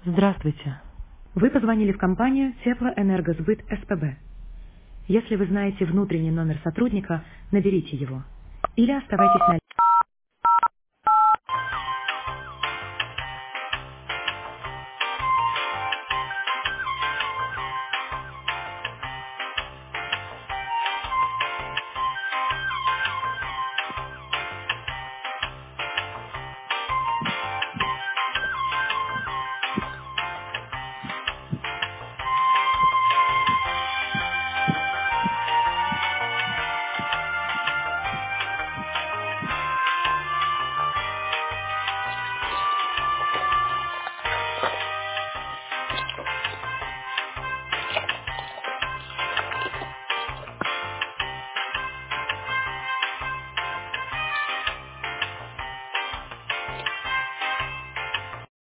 Здравствуйте. Вы позвонили в компанию Теплоэнергосбыт СПБ. Если вы знаете внутренний номер сотрудника, наберите его. Или оставайтесь на